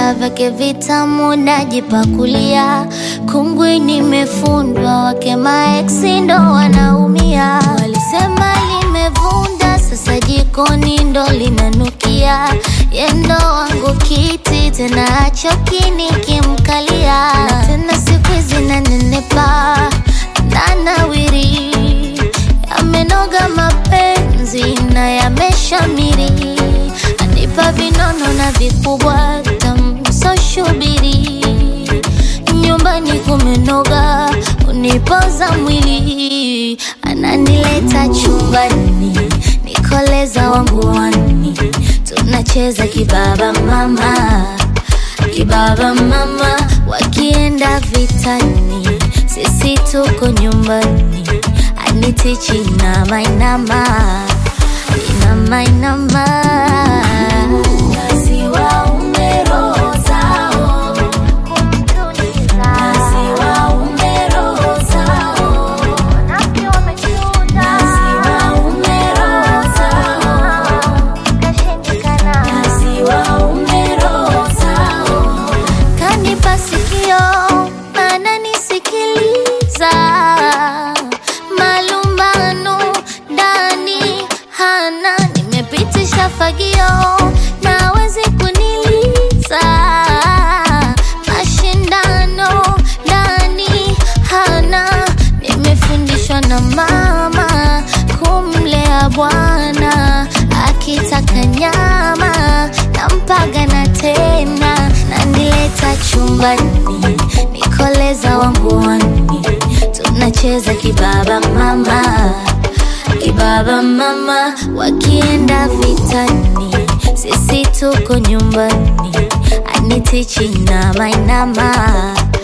vyakula vyake vitamu najipakulia. Kungwi nimefundwa wake maeksi ndo wanaumia. Walisema limevunda sasa jikoni ndo linanukia. Yendo wangu kiti tena achoki nikimkalia. Na tena siku hizi nanenepa nanawiri. Yamenoga mapenzi na yameshamiri. Anipa vinono na vikubwa tamsoshubiri. Nyumbani kumenoga unipoza mwili. Ananileta chumbani nikoleza wangu wani. Tunacheza kibaba mama, kibaba mama. Wakienda vitani sisi tuko nyumbani. Anitichi inama inama, inama inama. Naziwa umerozao, naziwa umerozao, naziwa umerozao, naziwa umerozao. Kanipa sikio ananisikiliza. Nimepitisha fagio na wezi kuniliza. Mashindano ndani hana. Nimefundishwa na mama kumlea bwana. Akitaka nyama nampaga na tena. Nanileta chumbani nikoleza wangu wani. Tunacheza kibaba mama, kibaba mama. Wakienda vitani sisi tuko nyumbani. Anitichi inama inama.